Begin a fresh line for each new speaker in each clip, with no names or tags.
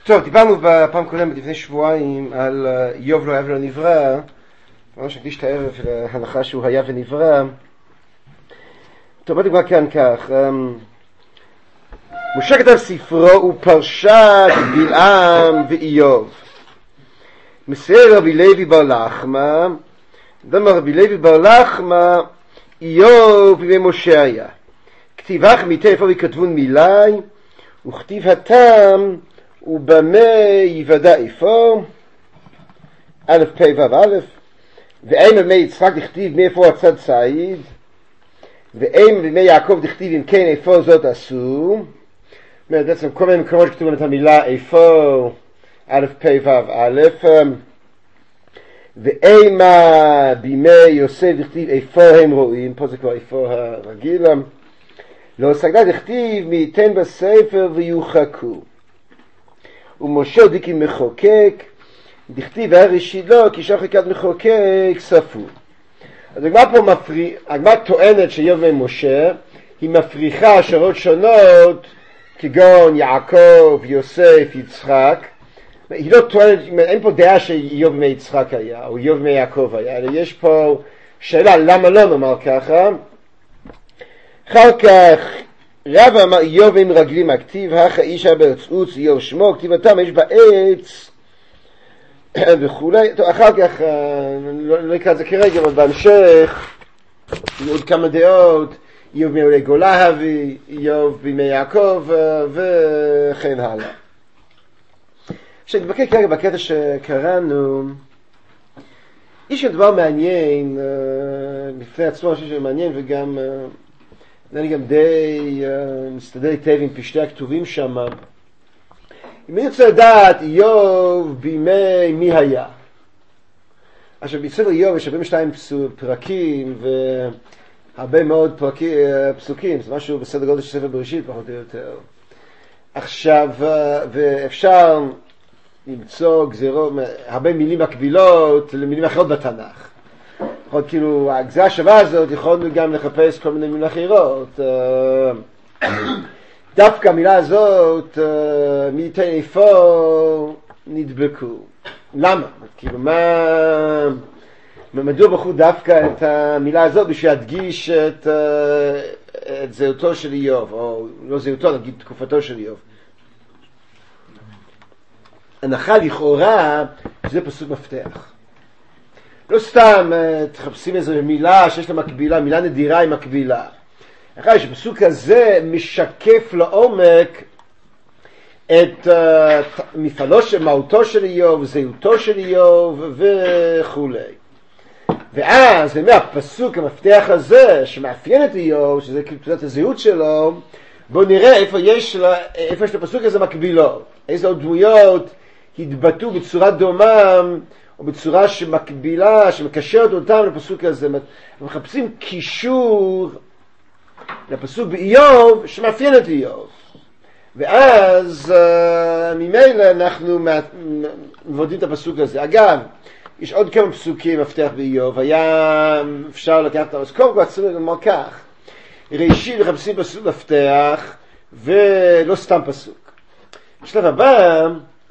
טוב, דיברנו בפעם קודמת לפני שבועיים על איוב לא היה ולא נברא. ממש נקדיש את הערב להנחה שהוא היה ונברא. טוב, בוא נקרא כאן כך. משה כתב ספרו הוא פרשת בלעם ואיוב. מסייר רבי לוי בר לחמה, דאמר רבי לוי בר לחמה, איוב בימי משה היה. כתיבך מיתי איפה וכתבון מילי, וכתיב התם ובמה יוודע איפה, א' פ' ו' א', ואין במי יצחק דכתיב מאיפה הצד צעיד, ואין במי יעקב דכתיב אם כן איפה זאת עשו. בעצם כל מיני מקומות שכתובים את המילה איפה, א' פ' ו' א', ואימה בימי יוסף דכתיב איפה הם רואים, פה זה כבר איפה הרגיל, לא סגדה דכתיב מי ייתן בספר ויוחקו. ומשה דיקי מחוקק, דכתיב הראשית לו, כי שחקת מחוקק ספו. אז הגמרא טוענת שאיוב ומשה היא מפריחה השערות שונות, כגון יעקב, יוסף, יצחק. היא לא טוענת, אין פה דעה שאיוב מיצחק היה, או איוב מיעקב היה, אלא יש פה שאלה למה לא נאמר ככה. אחר כך רב אמר איוב עם רגלים הכתיב, הכא אישה בארץ איוב שמו, כתיבתם יש בעץ וכולי. טוב, אחר כך, לא נקרא את זה כרגע, אבל בהמשך עוד כמה דעות, איוב מעולי גולה הביא, איוב בימי יעקב וכן הלאה. כשנתבקר כרגע בקטע שקראנו, יש כאן דבר מעניין בפני עצמו, אני חושב שמעניין וגם אני גם די מסתדר היטב עם פשטי הכתובים שם. אם אני רוצה לדעת איוב בימי מי היה, עכשיו בספר איוב יש 42 פרקים והרבה מאוד פסוקים, זה משהו בסדר גודל של ספר בראשית פחות או יותר. עכשיו ואפשר למצוא גזירות, הרבה מילים מקבילות למילים אחרות בתנ"ך. יכול כאילו, הגזרה השווה הזאת יכולנו גם לחפש כל מיני מילים אחרות. דווקא המילה הזאת, מי ייתן איפה נדבקו. למה? כאילו, מדוע בחרו דווקא את המילה הזאת בשביל להדגיש את זהותו של איוב, או לא זהותו, נגיד תקופתו של איוב. הנחה לכאורה, זה פסוק מפתח. לא סתם תחפשים איזו מילה שיש לה מקבילה, מילה נדירה עם מקבילה. אחרי שפסוק הזה משקף לעומק את מפעלו, מהותו של איוב, זהותו של איוב וכו'. ואז מהפסוק המפתח הזה שמאפיין את איוב, שזה כאילו הזהות שלו, בואו נראה איפה יש לפסוק הזה מקבילות. איזה עוד דמויות התבטאו בצורה דומה, או בצורה שמקבילה, שמקשרת אותם לפסוק הזה. מחפשים קישור לפסוק באיוב שמאפיין את איוב. ואז ממילא אנחנו מבודדים את הפסוק הזה. אגב, יש עוד כמה פסוקים מפתח באיוב, היה אפשר לקחת את כל כך צריך לומר כך. ראשית מחפשים פסוק מפתח ולא סתם פסוק. בשלב הבא,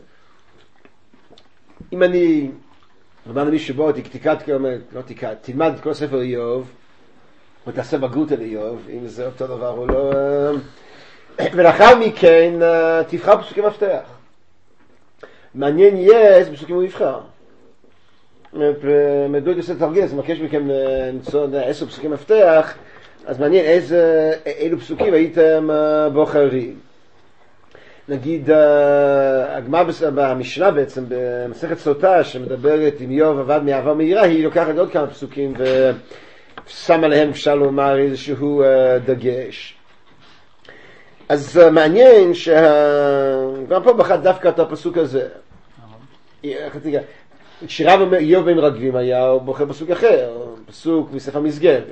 אם אני אמרנו מישהו בוא תלמד את כל ספר איוב ותעשה בגרות על איוב, אם זה אותו דבר או לא, ולאחר מכן תבחר פסוקים מפתח. מעניין יהיה איזה פסוקים הוא יבחר. מדוע עושה תרגיל, אז מבקש מכם למצוא 10 פסוקים מפתח, אז מעניין אילו פסוקים הייתם בוחרים. נגיד הגמרא במשנה בעצם במסכת סוטה שמדברת עם איוב עבד מאהבה מהירה, היא לוקחת עוד כמה פסוקים ושמה להם אפשר לומר איזשהו דגש. אז מעניין גם פה בחד דווקא את הפסוק הזה. כשרב אומר איוב עם רגלים היה, הוא בוחר פסוק אחר, פסוק מספר מסגרת.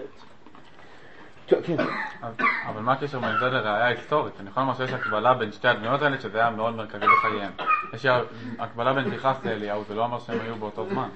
אבל מה הקשר בין זה לראיה היסטורית? אני יכול לומר שיש הקבלה בין שתי הדמויות האלה שזה היה מאוד מרכזי בחייהם. יש הקבלה בין פנחס לאליהו, זה לא אומר שהם היו באותו זמן.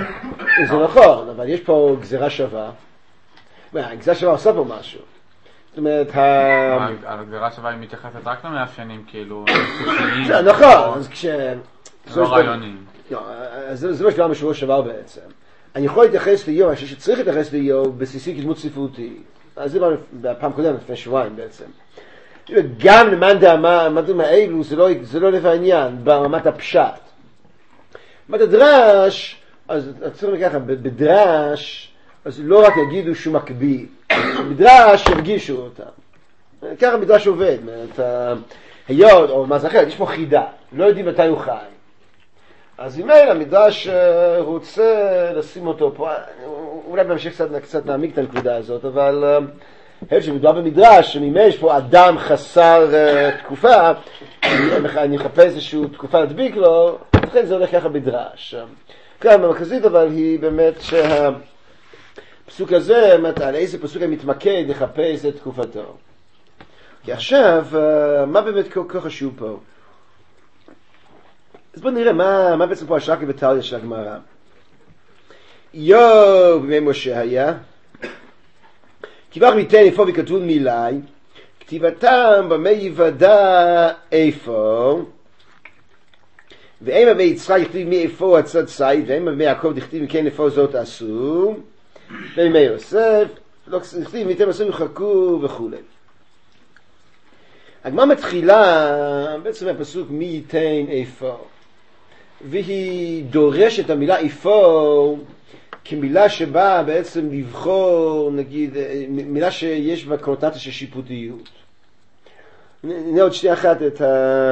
זה נכון, אבל יש פה גזירה שווה. הגזירה שווה עושה פה משהו. זאת אומרת,
הגדרה שבה היא מתייחסת רק למאפיינים, כאילו,
נכון, אז
לא רעיונים.
זה מה שדבר בשבוע שעבר בעצם. אני יכול להתייחס ליוב, אני חושב שצריך להתייחס ליוב בסיסי כדמות ספרותי. אז זה בפעם קודמת, לפני שבועיים בעצם. גם למאן דאמרים האלו, זה לא לב העניין, ברמת הפשט. ברמת הדרש, אז צריך להגיד ככה, בדרש, אז לא רק יגידו שהוא מקביל, בדרש ירגישו אותם. ככה מדרש עובד, היות, או מה זה אחרת, יש פה חידה, לא יודעים מתי הוא חי. אז אם אין, המדרש רוצה לשים אותו פה, אולי בהמשך קצת נעמיק את הנקודה הזאת, אבל היות שמדובר במדרש, שממילא יש פה אדם חסר תקופה, אני אחפש איזושהי תקופה להדביק לו, לכן זה הולך ככה בדרש. כאן המרכזית אבל היא באמת שהפסוק הזה, על איזה פסוק אני מתמקד לחפש את תקופתו. כי עכשיו, מה באמת כל חשוב פה? אז בואו נראה מה בעצם פה השרקה וטליה של הגמרא. יוב בימי משה היה, כיווך מיתן איפה וכתוב מילי, כתיבתם במי יוודע איפה, ואימה ביצחק יכתיב מי איפה הצד צייד, ואימה במי יעקב דכתיב מכן איפה זאת עשו, ואימה יוסף, לא כתיב מיתם עשו יחכו וכו'. הגמרא מתחילה בעצם הפסוק מי ייתן איפה, והיא דורשת את המילה איפה כמילה שבאה בעצם לבחור, נגיד, מילה שיש בה קונוטציה של שיפוטיות. הנה עוד שנייה אחת את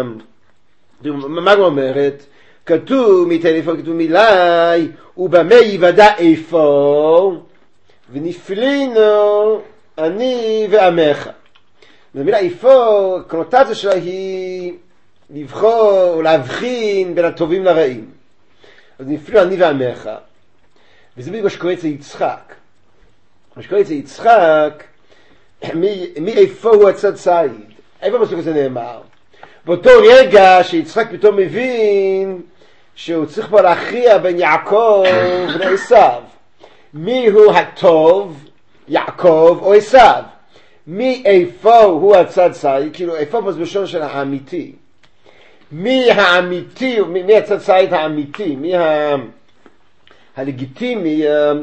מה הוא אומרת? כתוב מי ייתן איפה, כתוב מילי, ובמה יוודע איפה, ונפלינו אני ועמך. המילה איפה, הקונוטציה שלה היא לבחור או להבחין בין הטובים לרעים. אז נפלו אני ועמך. וזה בדיוק מה שקורה אצל יצחק. מה שקורה אצל יצחק, מי איפה הוא הצד צייד? איפה בסוג הזה נאמר? באותו רגע שיצחק פתאום מבין שהוא צריך פה להכריע בין יעקב ועשיו. מי הוא הטוב, יעקב או עשיו? מי איפה הוא הצד צייד? כאילו איפה פה זה בלשון של האמיתי. מי האמיתי, מי הצד צייד האמיתי, מי הלגיטימי,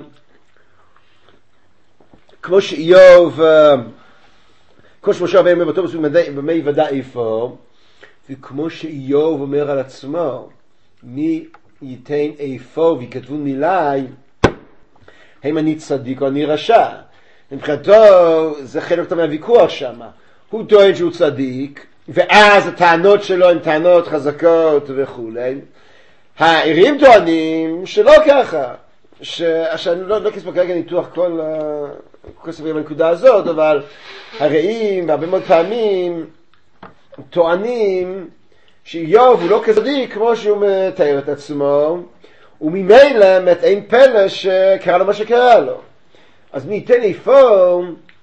כמו שאיוב, כמו שמשה רבנו אומר באותו פסוק במי יוודע איפה, וכמו שאיוב אומר על עצמו, מי ייתן איפה וכתבו מילי, האם אני צדיק או אני רשע. מבחינתו זה חלק מהוויכוח שם. הוא טוען שהוא צדיק, ואז הטענות שלו הן טענות חזקות וכו'. העירים טוענים שלא ככה. שאני לא אכנס פה כרגע ניתוח כל סביב הנקודה הזאת, אבל הרעים בהרבה מאוד פעמים טוענים שאיוב הוא לא כצדיק כמו שהוא מתאר את עצמו, וממילא אין פלא שקרה לו מה שקרה לו. אז מי ייתן איפה,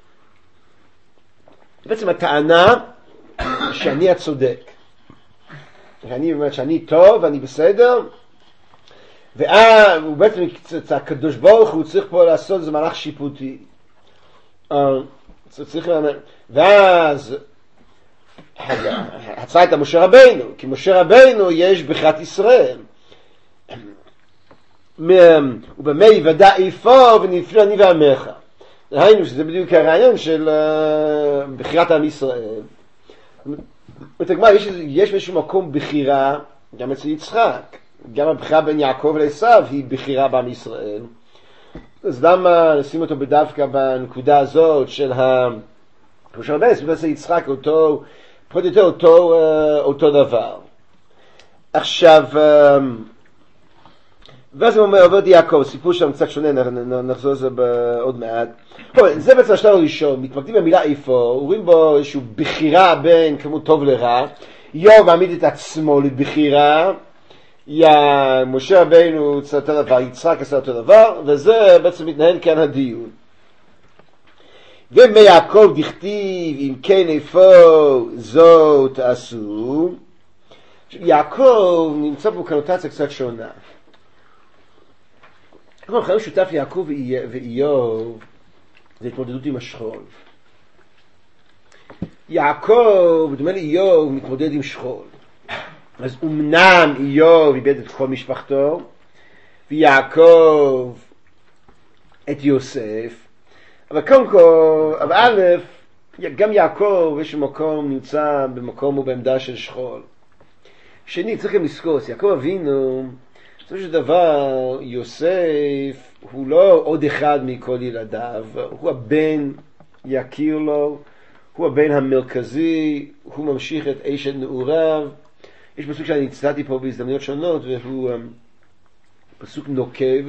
בעצם הטענה שאני הצודק. שאני טוב ואני בסדר, והוא בעצם הקדוש ברוך הוא צריך פה לעשות איזה מהלך שיפוטי. ואז הצעה את משה רבנו, כי משה רבנו יש בחירת ישראל. ובמה יוודע איפה ונפלו אני ועמך. ראינו שזה בדיוק הרעיון של בחירת עם ישראל. יש באיזשהו מקום בחירה גם אצל יצחק, גם הבחירה בין יעקב לעשיו היא בחירה בעם ישראל. אז למה נשים אותו בדווקא בנקודה הזאת של משה רבנו אצל יצחק אותו דבר. עכשיו ואז הוא אומר, עובד יעקב, סיפור שם קצת שונה, נחזור לזה עוד מעט. זה בעצם השלב הראשון, מתמקדים במילה איפה, רואים בו איזושהי בחירה בין כמות טוב לרע, איוב מעמיד את עצמו לבחירה, משה רבנו עשה אותו דבר, יצחק עשה אותו דבר, וזה בעצם מתנהל כאן הדיון. ומיעקב דכתיב, אם כן איפה זאת עשו, יעקב נמצא פה קונוטציה קצת שונה. כלומר, חיים שותף יעקב ואיוב זה התמודדות עם השכול. יעקב, בדומה לאיוב, מתמודד עם שכול. אז אמנם איוב איבד את כל משפחתו, ויעקב את יוסף, אבל קודם כל, אבל א', גם יעקב יש מקום, נמצא במקום ובעמדה של שכול. שני, צריכים לזכור, יעקב אבינו, בסופו של דבר, יוסף הוא לא עוד אחד מכל ילדיו, הוא הבן יקיר לו, הוא הבן המרכזי, הוא ממשיך את אשת נעוריו. יש פסוק שאני הצטעתי פה בהזדמנויות שונות, והוא פסוק נוקב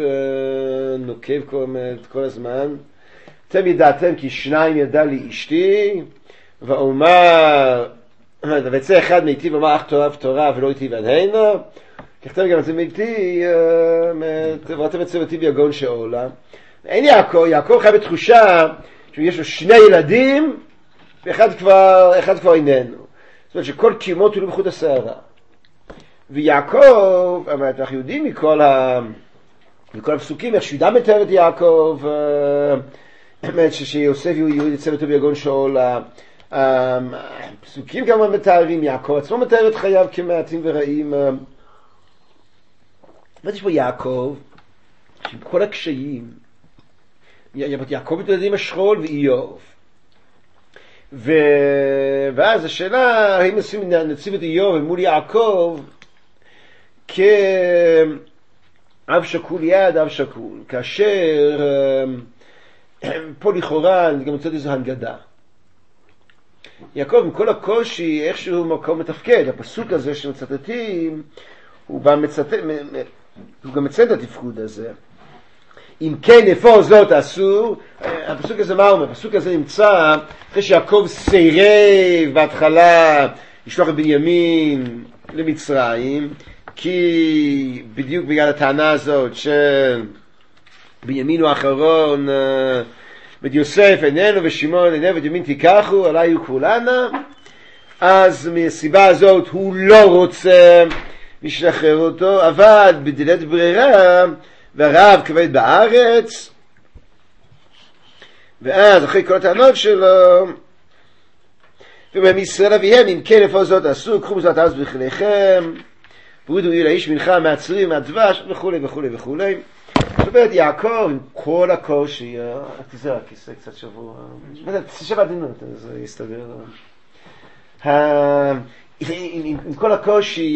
כל הזמן. אתם ידעתם כי שניים ידע לי אשתי, ואומר, ויצא אחד מאיתי ואומר אך תאהב תורה ולא איתי ועדהנה, ככתב גם אתם איתי, ואתם מצוותי ביגון שאולה. אין יעקב חי בתחושה שיש לו שני ילדים, ואחד כבר איננו. זאת אומרת שכל קיומו תלוי בחוט השערה. ויעקב, אנחנו יודעים מכל הפסוקים, איך שיהודה מתאר את יעקב, שיוסף יצא אותו ביגון שאולה. הפסוקים כמובן מתארים, יעקב עצמו מתאר את חייו כמעטים ורעים. יש פה יעקב, שעם כל הקשיים, יעקב מתמודד עם השכול ואיוב. ואז השאלה, האם נציב את איוב מול יעקב כאב שקול יד אב שקול, כאשר פה לכאורה אני גם מצאת איזו הנגדה. יעקב עם כל הקושי איכשהו מקום מתפקד, הפסוק הזה שמצטטים הוא גם מצטט את התפקוד הזה. אם כן איפה זאת אסור, הפסוק הזה מה אומר? הפסוק הזה נמצא אחרי שיעקב סירב בהתחלה לשלוח את בנימין למצרים, כי בדיוק בגלל הטענה הזאת של בנימין הוא האחרון ואת יוסף איננו ושמעון איננו ואת ימין תיקחו עליי הוא כולנה, אז מהסיבה הזאת הוא לא רוצה לשחרר אותו, אבל בדלת ברירה והרעב כבד בארץ, ואז אחרי כל הטענות שלו ומהם ישראל אביהם אם כן איפה זאת עשו קחו מזאת אז בכליכם והורידו לי לאיש מנחה מהצרים מהדבש וכו' וכו' וכו'. זאת אומרת יעקב עם כל הקושי, תיזהר הכיסא קצת שבוע, שבע דינות אז יסתדר, עם כל הקושי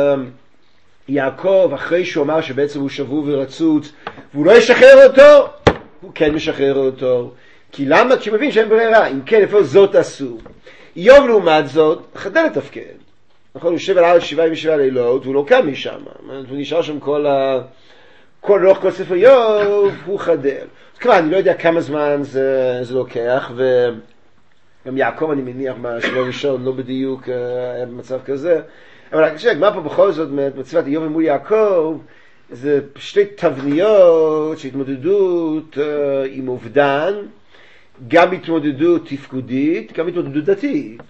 יעקב אחרי שהוא אמר שבעצם הוא שבור ורצוץ והוא לא ישחרר אותו, הוא כן משחרר אותו. כי למה? כי הוא מבין שאין ברירה. אם כן איפה זאת עשו. איוב לעומת זאת חדל לתפקד, נכון? הוא יושב על הארץ 77 לילות והוא לא קם משם, הוא נשאר שם לאורך כל ספר איוב הוא חדל. אז כבר אני לא יודע כמה זמן זה לוקח, וגם יעקב אני מניח בשלב הראשון לא בדיוק היה במצב כזה, אבל כשהגמרא פה בכל זאת מצוות איוב מול יעקב זה שתי תבניות של התמודדות עם אובדן, גם התמודדות תפקודית, גם התמודדות דתית.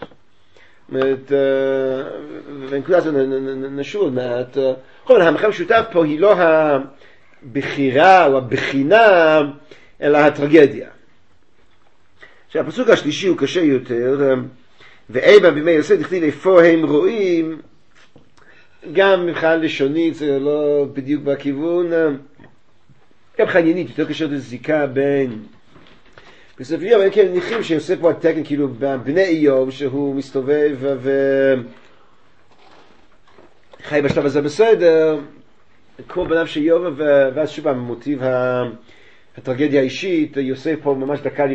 ונקודה הזאת נשאול מעט. המחר המשותף פה היא לא הבחירה או הבחינה, אלא הטרגדיה. שהפסוק השלישי הוא קשה יותר, ואיבם בימי יוסף דכתיב איפה הם רואים, גם מבחינה לשונית זה לא בדיוק בכיוון, גם חניינית יותר קשה לזיקה בין יוסף ואיוב. הם כן מניחים שיוסף פה התקן כאילו בני איוב שהוא מסתובב וחי בשלב הזה בסדר כמו בניו של איוב, ואז שוב המוטיב הטרגדיה האישית, יוסף פה ממש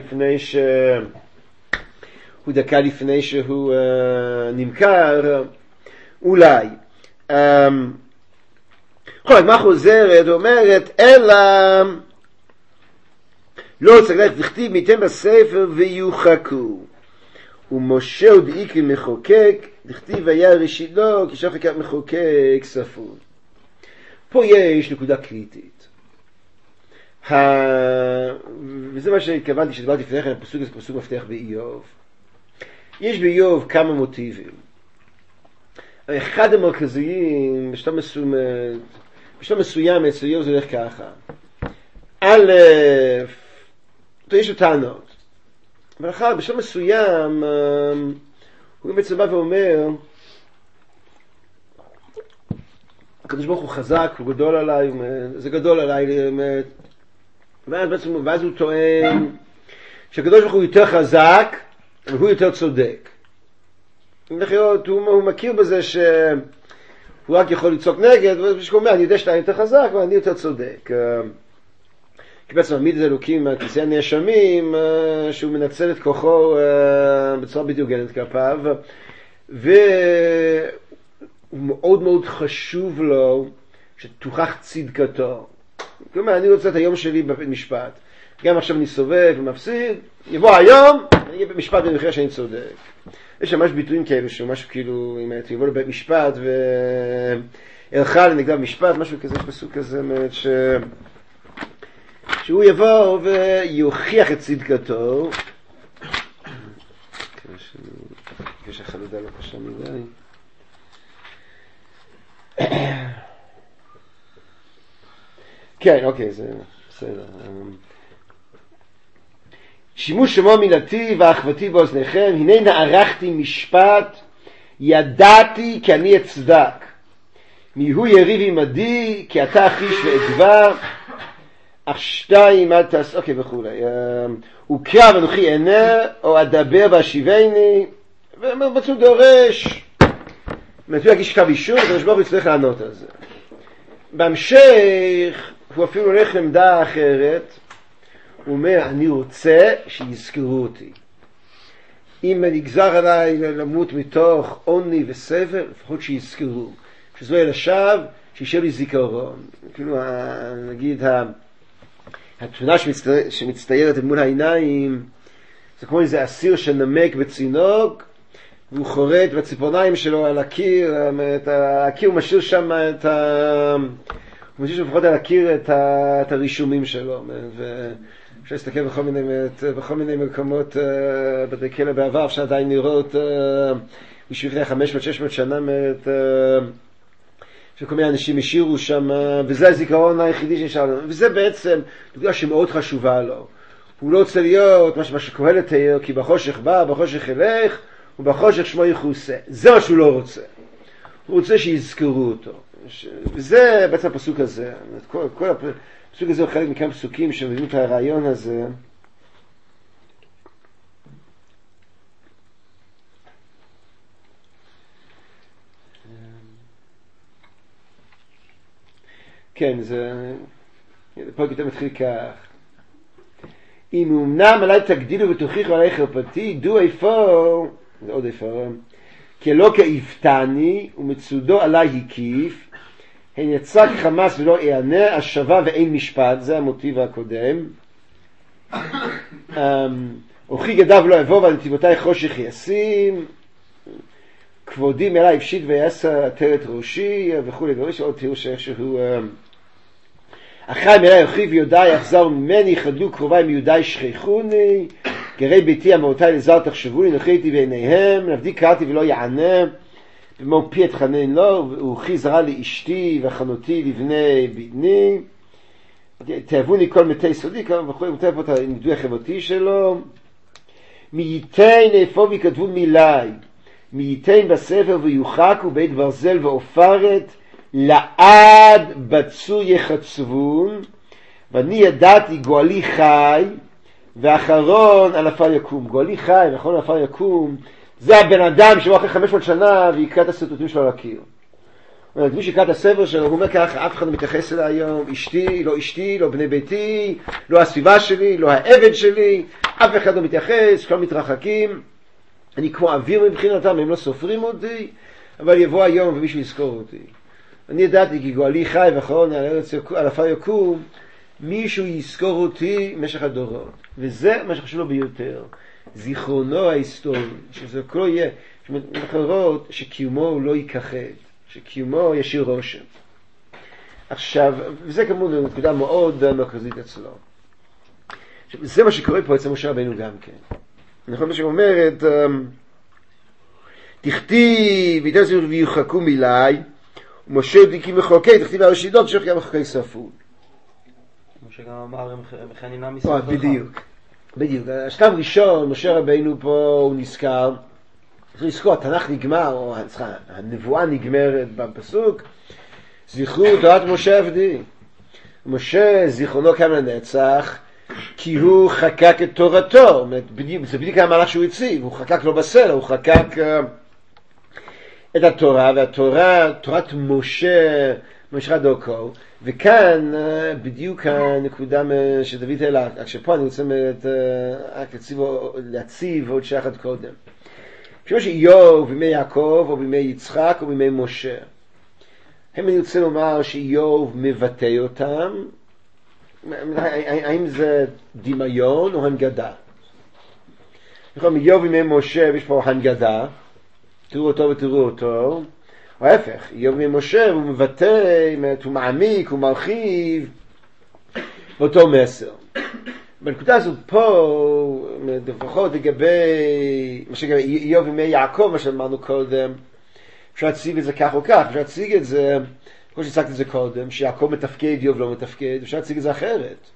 דקה לפני שהוא נמכר אולי. הגמרא חוזרת ואומרת אלא לא צריך לכתיב מיתם בספר ויוחקו ומשה עוד איקרי מחוקק לכתיב היה ראשיתו כי שחק מחוקק ספון. פה יש נקודה קריטית, וזה מה שהתכוונתי שדיברתי לפני כן, הפסוק הזה פסוק מפתח באיוב. יש באיוב כמה מוטיבים. אחד המרכזיים בשלב מסוים אצל איוב זה הולך ככה. א', יש לו טענות. אבל אחר, בשלב מסוים, הוא בעצם בא ואומר, הקדוש ברוך הוא חזק, הוא גדול עליי, זה גדול עליי, ואז הוא טוען שהקדוש ברוך הוא יותר חזק, והוא יותר צודק. הוא מכיר בזה שהוא רק יכול לצעוק נגד, והוא אומר, אני יודע שאתה יותר חזק, אבל אני יותר צודק. כי בעצם העמיד את אלוקים כיסא הנאשמים, שהוא מנצל את כוחו בצורה בדיוק הוגנת כלפיו, והוא מאוד מאוד חשוב לו שתוכח צדקתו. כלומר, אני רוצה את היום שלי בבית משפט. גם עכשיו אני סובב ומפסיד, יבוא היום, אני אהיה במשפט במחיר שאני צודק. יש ממש ביטויים כאלה, שמשהו כאילו, אם אתה יבוא לבית משפט וערכה לנגדה במשפט, משהו כזה, יש פסוק כזה, שהוא יבוא ויוכיח את צדקתו. יש החלודה לא קשה מדי. כן, אוקיי, זה בסדר. שימוש שמו מילתי ואחוותי באוזניכם, הנה נערכתי משפט, ידעתי כי אני אצדק. מיהו יריב עמדי, כי אתה אחיש ואגבה, אך שתיים אל תעש, אוקיי וכולי. וקרב אנוכי ענה, או אדבר ואשיבני, ובצו דורש, הוא יגיש כתב אישום, הקדוש ברוך הוא יצטרך לענות על זה. בהמשך, הוא אפילו הולך לעמדה אחרת, הוא אומר, אני רוצה שיזכרו אותי. אם נגזר עליי למות מתוך עוני וסבל, לפחות שיזכרו. כשזו יהיה לשווא, שישאר לי זיכרון. כאילו, נגיד, התמונה שמצטיירת מול העיניים, זה כמו איזה אסיר שנמק בצינוק, והוא חורט בציפורניים שלו על הקיר, הקיר הוא משאיר שם הוא משאיר לפחות על הקיר את הרישומים שלו, אפשר להסתכל בכל מיני מקומות בתי כלא בעבר, אפשר עדיין לראות בשביל 500-600 שנה שכל מיני אנשים השאירו שם, וזה הזיכרון היחידי שנשאר לנו, וזה בעצם דוגמה שמאוד חשובה לו. הוא לא רוצה להיות מה שקהלת תיאר, כי בחושך בא, בחושך ילך, ובחושך שמו יכוסה. זה מה שהוא לא רוצה. הוא רוצה שיזכרו אותו. וזה בעצם הפסוק הזה. כל הפסוק הזה הוא חלק מכמה פסוקים שמביאים את הרעיון הזה. כן, זה... פה כתוב מתחיל כך. אם אמנם עליי תגדילו ותוכיחו עליי חרפתי, דו איפה, זה עוד איפה, כי לא כאיפתני ומצודו עליי הקיף, הן יצק חמאס ולא יענה, השווה ואין משפט, זה המוטיב הקודם. אוכי גדיו לא יבוא ונתיבותיי חושך ישים, כבודי מאליי הפשיט ויעשה עטרת ראשי וכו' ויש עוד תיאור שאיכשהו אחי מאליי אוכי ויודעי יחזר ממני, חדלו קרוביי מיודעי שכחוני, גרי ביתי אמרותיי לזר תחשבוני, נוכיתי בעיניהם, נבדי קראתי ולא יענה, ומאו פי אתחנן לו, ואוכי זרה לאשתי וחנותי לבני בדני, תאבוני כל מתי סודי, וכו' מתי פה את הנידוי החברתי שלו, מייתן איפה וכתבו מילי, מייתן בספר ויוחקו בית ברזל ואופרת, לעד בצור יחצבון, ואני ידעתי גואלי חי, ואחרון על עפר יקום. גואלי חי ואחרון על עפר יקום, זה הבן אדם שבו אחרי 500 שנה ויקרא את הסרטוטים שלו על הקיר. מי שיקרא את הספר שלו, הוא אומר ככה, אף אחד לא מתייחס אליי היום, אשתי, לא בני ביתי, לא הסביבה שלי, לא העבד שלי, אף אחד לא מתייחס, כולם מתרחקים, אני כמו אוויר מבחינתם, הם לא סופרים אותי, אבל יבוא היום ומישהו יזכור אותי. אני ידעתי כי גואלי חי ואחרון על עפר יקום, מישהו יזכור אותי במשך הדורות. וזה מה שחשוב לו ביותר. זיכרונו ההיסטורי, שזה לא יהיה, אחרות שקיומו הוא לא ייכחד, שקיומו ישאיר רושם. עכשיו, וזה כמובן נקודה מאוד מרכזית אצלו. זה מה שקורה פה אצל משה רבנו גם כן. נכון מה שאומרת, תכתיב ויוחקו מילי, ומשה דיקי מחוקי, תכתיב הראשידות שוכי המחוקי ספול.
כמו שגם אמר מחנינה מספרך.
בדיוק. בדיוק, השלב ראשון, משה רבינו פה הוא נזכר, צריך לזכור, התנ"ך נגמר, או הנבואה נגמרת בפסוק, זכרו תורת משה עבדי. משה זיכרונו קם לנצח, כי הוא חקק את תורתו, זה בדיוק המהלך שהוא הציב, הוא חקק לא בסלע, הוא חקק את התורה, והתורה, תורת משה, משה דרכו, וכאן בדיוק הנקודה שדוד העלה, כשפה אני רוצה להציב עוד שעה אחת קודם. כמו שאיוב בימי יעקב, או בימי יצחק, או בימי משה, אני רוצה לומר שאיוב מבטא אותם, האם זה דמיון או הנגדה? נכון, איוב בימי משה יש פה הנגדה, תראו אותו ותראו אותו, או ההפך, איוב בימי משה הוא מבטא, הוא מעמיק, הוא מרחיב באותו מסר. בנקודה הזו פה, לפחות לגבי איוב בימי יעקב, מה שאמרנו קודם, אפשר להציג את זה כך או כך, אפשר להציג את זה, כמו שהצגתי את זה קודם, שיעקב מתפקד, איוב לא מתפקד, אפשר להציג את זה אחרת.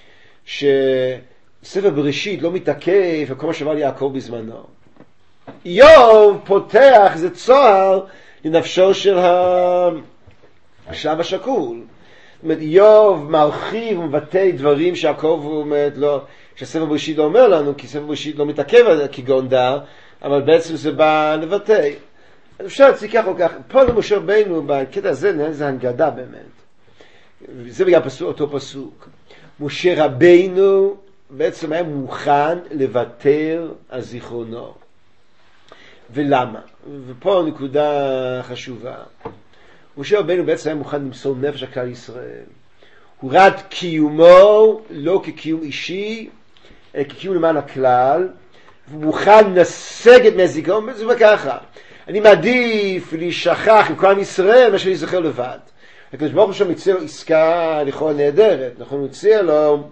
שספר בראשית לא מתעכב וכל מה שעבר יעקב בזמנו. איוב פותח איזה צוהר לנפשו של השלב השקול. זאת אומרת, איוב מרחיב ומבטא דברים שיעקב אומר, לא, שספר בראשית לא אומר לנו, כי ספר בראשית לא מתעכב כגון דע, אבל בעצם זה בא לבטא. אפשר להציג כך או כך, פה למשה רבינו, בקטע הזה, זה הנגדה באמת. זה בגלל אותו פסוק. משה רבינו בעצם היה מוכן לוותר על זיכרונו. ולמה? ופה נקודה חשובה. משה רבינו בעצם היה מוכן למסור נפש על כלל ישראל. הוא ראה את קיומו לא כקיום אישי, אלא כקיום למען הכלל, והוא מוכן לסגת מהזיכרון, זה ככה. אני מעדיף להישכח עם כל עם ישראל מה שאני זוכר לבד. הקדוש ברוך הוא שם הציע לו עסקה לכאורה נהדרת, נכון? הוא הציע לו,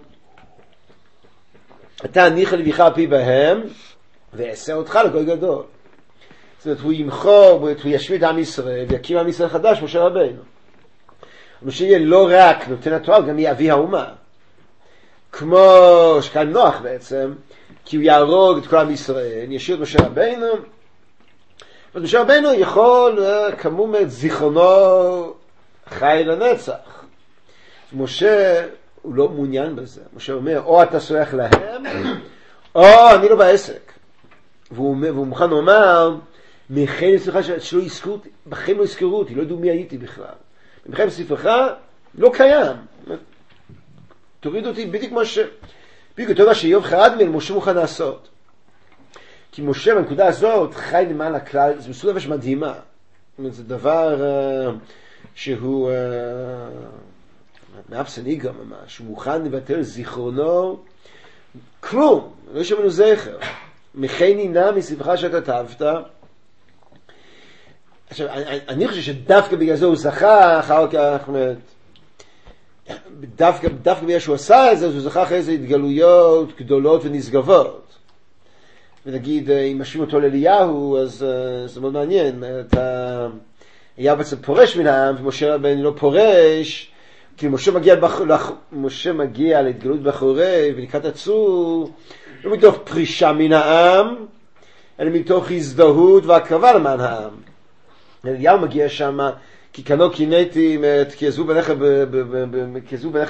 אתה הניחה לביך על פי בהם ואעשה אותך לגוי גדול. זאת אומרת, הוא ימחור, הוא ישמיד עם ישראל ויקים עם ישראל חדש, משה רבינו. משה יהיה לא רק נותן התורה, גם יהיה אבי האומה. כמו שכאן נוח בעצם, כי הוא יהרוג את כל עם ישראל, ישאיר את משה רבינו, משה רבינו יכול, כמום את זיכרונו חי לנצח. משה הוא לא מעוניין בזה. משה אומר, או אתה סולח להם, או אני לא בעסק. והוא מוכן לומר, מכן לספרך שלא יזכרו אותי, בכם לא יזכרו אותי, לא ידעו מי הייתי בכלל. מכן לספרך לא קיים. תוריד אותי בדיוק כמו בדיוק אותו מה שאיוב חרד ממנו, משה מוכן לעשות. כי משה בנקודה הזאת חי למען הכלל, זה מסוג נפש מדהימה. זה דבר שהוא מאפסן איגר ממש, הוא מוכן לבטל זיכרונו כלום, לא יש לנו זכר. מכני נע מספרך שכתבת. עכשיו, אני חושב שדווקא בגלל זה הוא זכה אחר כך, דווקא בגלל שהוא עשה את זה, הוא זכה אחרי זה התגלויות גדולות ונשגבות. ונגיד, אם משווים אותו לאליהו, אז זה מאוד מעניין. אליהו בעצם פורש מן העם, ומשה רבינו לא פורש, כי משה מגיע להתגלות בחורב, ולקראת הצור, לא מתוך פרישה מן העם, אלא מתוך הזדהות והקרבה למען העם. אליהו מגיע שם, כי כנו קינאתי, כי עזבו בנך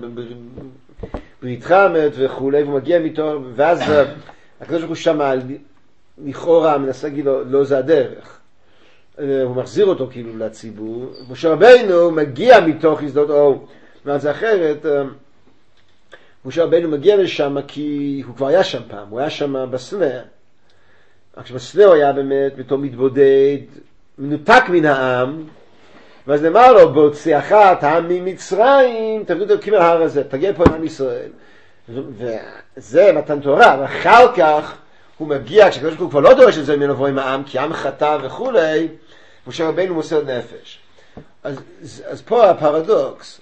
בריתך וכו', והוא מגיע מתוך, ואז הקדוש ברוך הוא שם לכאורה מנסה להגיד לו, לא זה הדרך. הוא מחזיר אותו כאילו לציבור. משה רבינו מגיע מתוך הזדהות, או מה זה אחרת, משה רבינו מגיע לשם כי הוא כבר היה שם פעם, הוא היה שם בסנה. בסנה הוא היה באמת בתור מתבודד, מנותק מן העם, ואז נאמר לו, בהוציאך את העם ממצרים, תבדו דלקים על ההר הזה, תגיע פה עם עם ישראל. וזה מתן תורה, ואחר כך הוא מגיע, כשקדוש ברוך הוא כבר לא דורש את זה ממנו לבוא עם העם, כי העם חטא וכולי, משה רבינו מוסר נפש. אז פה הפרדוקס,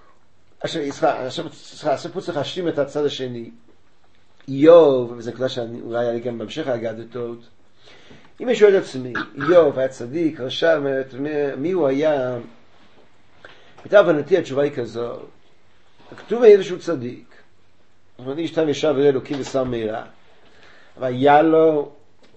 עכשיו פה צריך להשלים את הצד השני. איוב, וזו נקודה שאולי היה לי גם בהמשך האגדתות, אם אני שואל את עצמי, איוב היה צדיק, רשע, מי הוא היה? הייתה הבנתי, התשובה היא כזאת, כתוב איזשהו צדיק, זאת אומרת, איש תם ישב ולא אלוקים ושר מירה. אבל היה לו,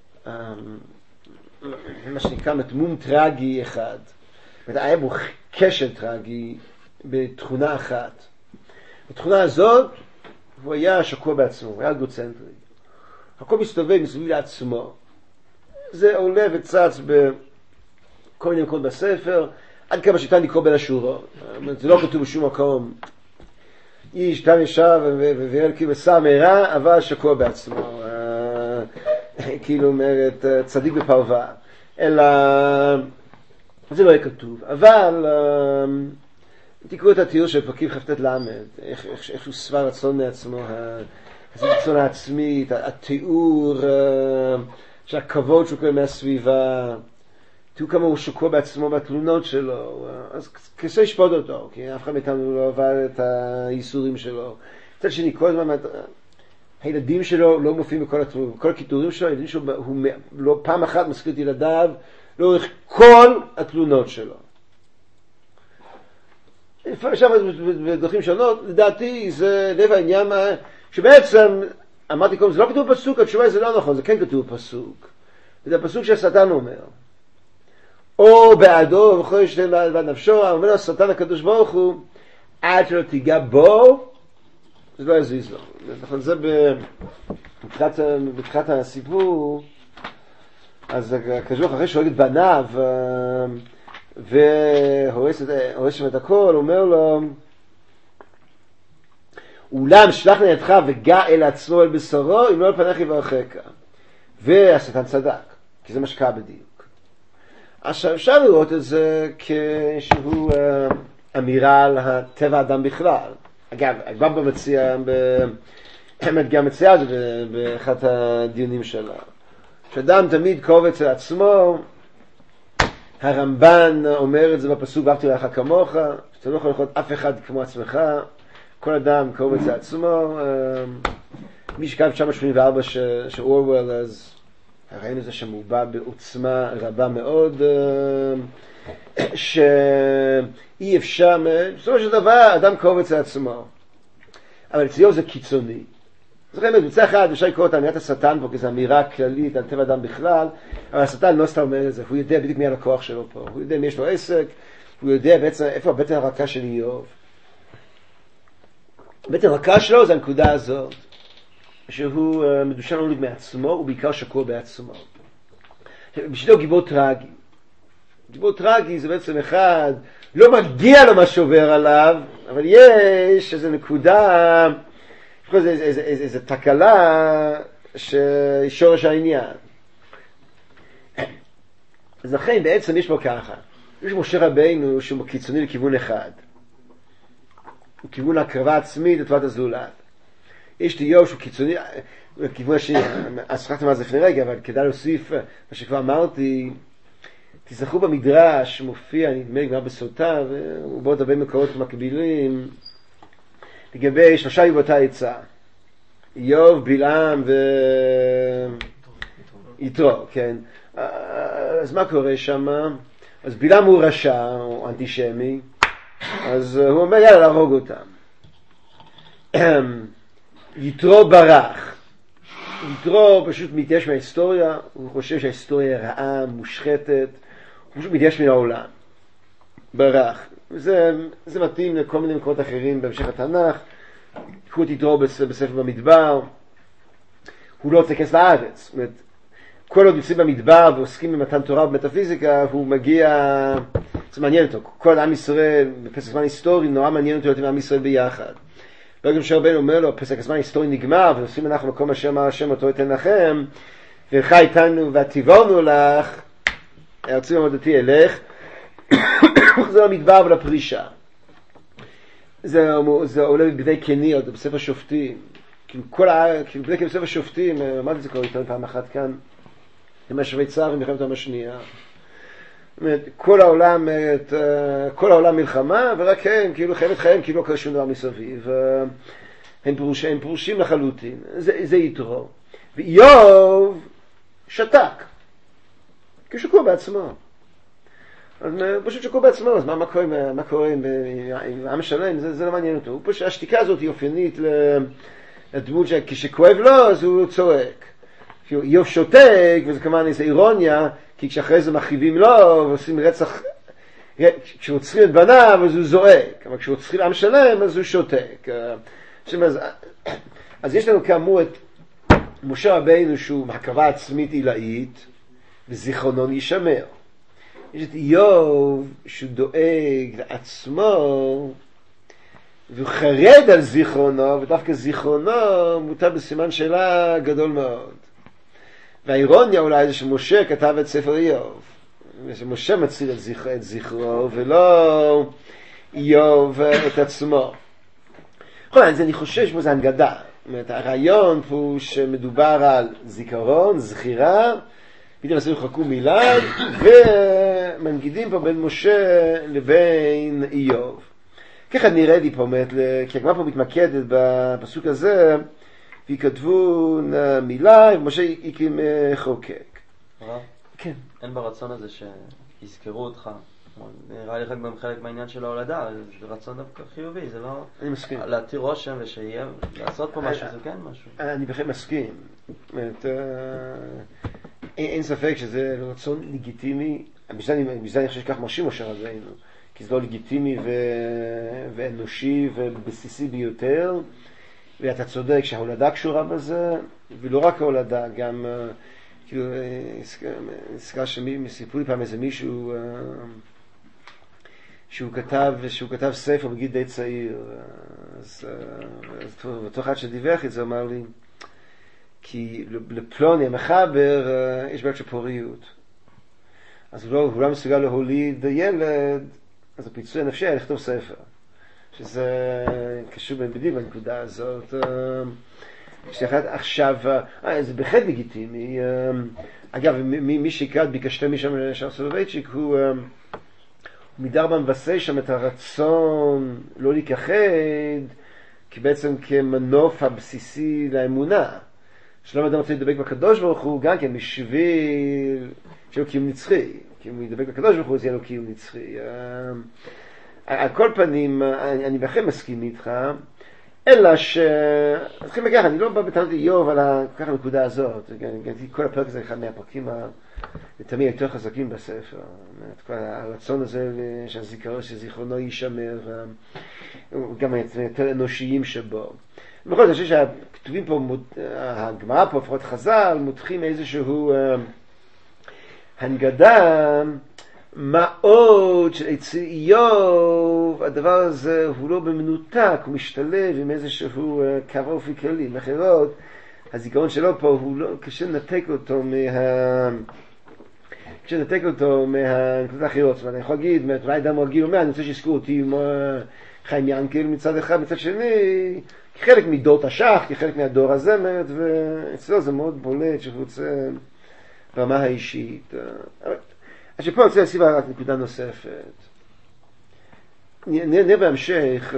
מה שנקרא, מום טרגי אחד. זאת אומרת, היה בו קשר טרגי בתכונה אחת. בתכונה הזאת, הוא היה שקוע בעצמו, הוא היה אגוצנטרי. הכל מסתובב מסביב לעצמו. זה עולה וצץ בכל מיני מקומות בספר, עד כמה שניתן לקרוא בין השורות. זה לא כתוב בשום מקום. איש תם ישב ואלוקים ושר מירה, אבל שקוע בעצמו. כאילו אומרת צדיק בפרווה. אלא זה לא יהיה כתוב. אבל תקראו את התיאור של פרקים כ"ט למד, איך הוא שבע רצון מעצמו, הרצון העצמי, התיאור של הכבוד שהוא קורא מהסביבה, תראו כמה הוא שקוע בעצמו בתלונות שלו, אז קשה לשפוט אותו, כי אף אחד מאיתנו לא עבר את הייסורים שלו. מצד שני, כל הזמן הילדים שלו לא מופיעים בכל הכיתורים שלו, הילדים שלו הוא לא פעם אחת מזכיר את ילדיו לאורך כל התלונות שלו. עכשיו בדרכים שונות, לדעתי זה לב העניין שבעצם, אמרתי קודם, זה לא כתוב בפסוק, התשובה זה לא נכון, זה כן כתוב בפסוק. זה הפסוק שהשטן אומר. או בעדו וכל ישתן בעד נפשו, אומר לו השטן הקדוש ברוך הוא, עד שלא תיגע בו, זה לא יזיז לו. נכון, זה בתחילת הסיפור, אז הקדוש ברוך הוא אחרי שהורג את בניו, והורס שם את הכל, אומר לו, אולם שלח לידך וגע אל עצמו אל בשרו, אם לא לפניך יברכך. והשטן צדק, כי זה מה שקרה בדיוק. עכשיו אפשר לראות את זה כשהוא אמירה על הטבע האדם בכלל. אגב, הגבבה מציע, האמת גם מציעה את זה באחד הדיונים שלה. שאדם תמיד קובץ על עצמו, הרמב"ן אומר את זה בפסוק ואהבת לרעך כמוך, שאתה לא יכול לראות אף אחד כמו עצמך, כל אדם קובץ על עצמו. מי שקרא 1984 של אורוול, אז ראינו זה שמובע בעוצמה רבה מאוד, שאי אפשר, בסופו של דבר אדם קובץ על עצמו, אבל אצלו זה קיצוני. אז באמת, מצד אחד אפשר לקרוא את אמירת השטן פה, כי זו אמירה כללית על טבע אדם בכלל, אבל השטן לא סתם אומר את זה, הוא יודע בדיוק מי הלקוח שלו פה, הוא יודע מי יש לו עסק, הוא יודע בעצם איפה הבטן הרכה של איוב. הבטן הרכה שלו זה הנקודה הזאת, שהוא מדושן עולד מעצמו, הוא בעיקר שקוע בעצמו. בשבילו גיבור טרגי. גיבור טרגי זה בעצם אחד, לא מגיע לו מה שעובר עליו, אבל יש איזו נקודה, איזו תקלה שהיא שורש העניין. אז לכן בעצם יש בו ככה, יש משה רבינו שהוא קיצוני לכיוון אחד, הוא כיוון הקרבה עצמית לטובת הזולת. יש איוב שהוא קיצוני לכיוון השני, אז שכחתם על זה לפני רגע, אבל כדאי להוסיף מה שכבר אמרתי, תזכרו במדרש, מופיע, נדמה לי כבר בסוטה, ובעוד הרבה מקורות מקבילים, לגבי שלושה איוב אותה עצה, איוב, בלעם ויתרו, כן. אז מה קורה שם? אז בלעם הוא רשע, הוא אנטישמי, אז הוא אומר יאללה להרוג אותם. יתרו ברח. יתרו פשוט מתייאש מההיסטוריה, הוא חושב שההיסטוריה רעה, מושחתת, הוא פשוט מתייאש מן העולם. ברח. זה מתאים לכל מיני מקומות אחרים בהמשך התנ"ך. קחו את יתרו בספר במדבר. הוא לא רוצה להיכנס לארץ. זאת אומרת, כל עוד יוצאים במדבר ועוסקים במתן תורה ובמטאפיזיקה, הוא מגיע, זה מעניין אותו. כל עם ישראל, בפסק זמן היסטורי, נורא מעניין אותו להיות עם עם ישראל ביחד. ברגע משה רבנו אומר לו, פסק הזמן היסטורי נגמר, ועושים אנחנו מקום אשר אמר השם אותו ייתן לכם, ולך איתנו ותיבורנו לך, ארצי ומולדתי אלך, זה למדבר ולפרישה. זה עולה בבני קניות, בספר שופטים. כאילו בבני קניות בספר שופטים, אמרתי את זה כבר איתנו פעם אחת כאן, עם השוויצר ומלחמת העולם השנייה. כל העולם מלחמה, ורק הם, כאילו חיים את חיים, כאילו לא קרה שום דבר מסביב. הם פרושים לחלוטין. זה יתרו. ואיוב שתק. כי הוא שקוע בעצמו. אז פשוט שקוע בעצמו, אז מה קורה עם העם שלם? זה לא מעניין אותו. השתיקה הזאת היא אופיינית הדמות שכשכואב לו אז הוא צועק. איוב שותק, וזה כמובן איזו אירוניה, כי כשאחרי זה מחריבים לו ועושים רצח, כשעוצרים את בניו אז הוא זועק, אבל כשעוצרים עם שלם אז הוא שותק. אז יש לנו כאמור את משה רבינו שהוא מחשבה עצמית עילאית, וזיכרונו יישמר. יש את איוב שהוא דואג לעצמו, והוא חרד על זיכרונו, ודווקא זיכרונו מוטל בסימן שאלה גדול מאוד. והאירוניה אולי זה שמשה כתב את ספר איוב, שמשה מצהיר את זכרו, ולא איוב את עצמו. אז אני חושש בזה הנגדה. הרעיון הוא שמדובר על זיכרון, זכירה, פתאום עשינו חכו מילה, ומנגידים פה בין משה לבין איוב. ככה נראה לי פה, כי הגמרא פה מתמקדת בפסוק הזה, וכתבו מילה, ומשה הקים חוקק.
כן. אין ברצון הזה שיזכרו אותך. נראה לי רק גם חלק מהעניין של ההולדה, זה רצון דווקא חיובי, זה לא...
אני מסכים.
להתיר רושם ושיהיה, לעשות פה משהו, זה כן משהו.
אני בכלל מסכים. אין ספק שזה רצון לגיטימי, בזה אני חושב שכך מרשים משה רבינו, כי זה לא לגיטימי ואנושי ובסיסי ביותר, ואתה צודק שההולדה קשורה בזה, ולא רק ההולדה, גם כאילו, נזכר שסיפרו לי פעם איזה מישהו שהוא כתב ספר בגיל די צעיר, אז אותו אחד שדיווח את זה אמר לי, כי לפלוני המחבר יש בעיה של פוריות, אז הוא לא מסוגל להוליד ילד, אז הפיצוי הנפשי היה לכתוב ספר, שזה קשור בדיוק בנקודה הזאת. עכשיו, זה בהחלט לגיטימי. אגב, מי שיקרא ביקשתם משם לשם סולובייצ'יק, הוא מדרבן מבסס שם את הרצון לא להיכחד, כי בעצם כמנוף הבסיסי לאמונה. שלום אדם רוצה לדבק בקדוש ברוך הוא, גם כן בשביל שיהיה לו קיום נצחי. כי אם הוא ידבק בקדוש ברוך הוא, זה יהיה לו קיום נצחי. על כל פנים, אני בהחלט מסכים איתך, אלא נתחיל בכך, אני לא בא בטענות איוב על כך הנקודה הזאת. כל הפרק הזה אחד מהפרקים תמיד יותר חזקים בספר. הרצון הזה שזיכרונו יישמר, גם יותר אנושיים שבו. בכל זאת, אני חושב שהכתובים פה, הגמרא פה, לפחות חז"ל, מותחים איזשהו הנגדה, מה עוד שאצל איוב הדבר הזה הוא לא במנותק, הוא משתלב עם איזשהו קו אופי כללי. מאחרות, הזיכרון שלו פה הוא לא, קשה לנתק אותו מהנקודות האחרות. זאת אומרת, אני יכול להגיד, אולי אדם רגיל אומר, אני רוצה שיזכרו אותי עם חיים ינקל מצד אחד, מצד שני, כחלק מדור תש"ח, כחלק מהדור הזה, ואצלו זה מאוד בולט שהוא רוצה ברמה האישית. אז שפה אני רוצה להסיב רק נקודה נוספת. נראה בהמשך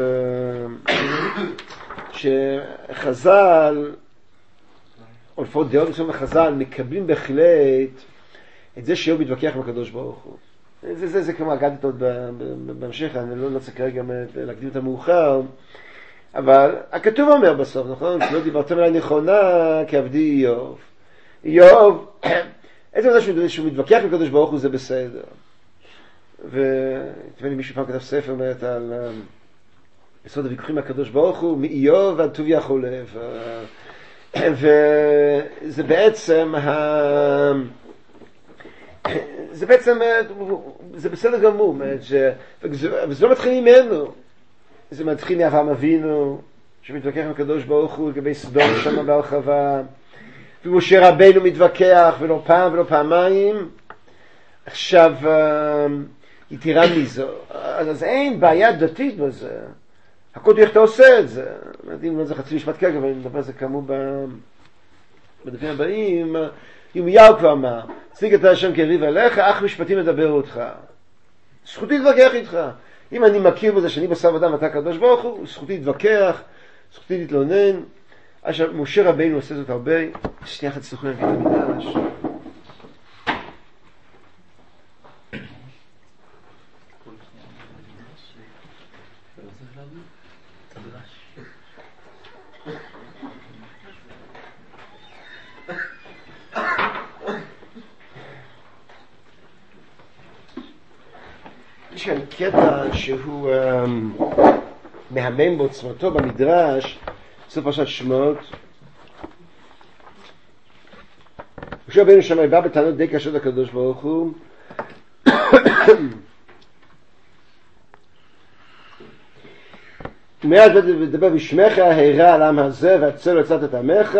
שחז"ל, או לפחות דעות מסוימות חז"ל, מקבלים בהחלט את זה שאיוב מתווכח עם הקדוש ברוך הוא. זה כמו אגדתי עוד בהמשך, אני לא רוצה כרגע להקדים את המאוחר, אבל הכתוב אומר בסוף, נכון? שלא דיברתם עליי נכונה כעבדי איוב. איוב, עצם זה שהוא מתווכח עם הקדוש ברוך הוא זה בסדר. ותמיד מישהו פעם כתב ספר אומרת על יסוד הוויכוחים מהקדוש ברוך הוא, מאיוב ועד טוביה חולב. וזה בעצם זה בסדר גמור, וזה לא מתחיל ממנו, זה מתחיל מאברהם אבינו שמתווכח עם הקדוש ברוך הוא לגבי סדום שם בהרחבה, ומשה רבינו מתווכח ולא פעם ולא פעמיים. עכשיו יתירה מזו, אז אין בעיה דתית בזה, הכל איך אתה עושה את זה. אם לא זה חצי משפט כרגע, אבל אני מדבר על זה כאמור בדפים הבאים. ירמיהו כבר אמר, צדיק אתה השם כריב עליך, אך משפטים מדבר אותך. זכותי להתווכח איתך. אם אני מכיר בזה שאני בשר ודם ואתה הקדוש ברוך הוא, זכותי להתווכח, זכותי להתלונן. עכשיו משה רבינו עושה זאת הרבה. שנייה אחת תצטרכו להביא את המדרש. יש כאן קטע שהוא מהמם בעוצמתו במדרש, סוף פרשת שמות. משה רבנו שם בא בטענות די קשות לקדוש ברוך הוא. מיד מדבר בשמך הערה על העם הזה והצל לא יצאת את עמך.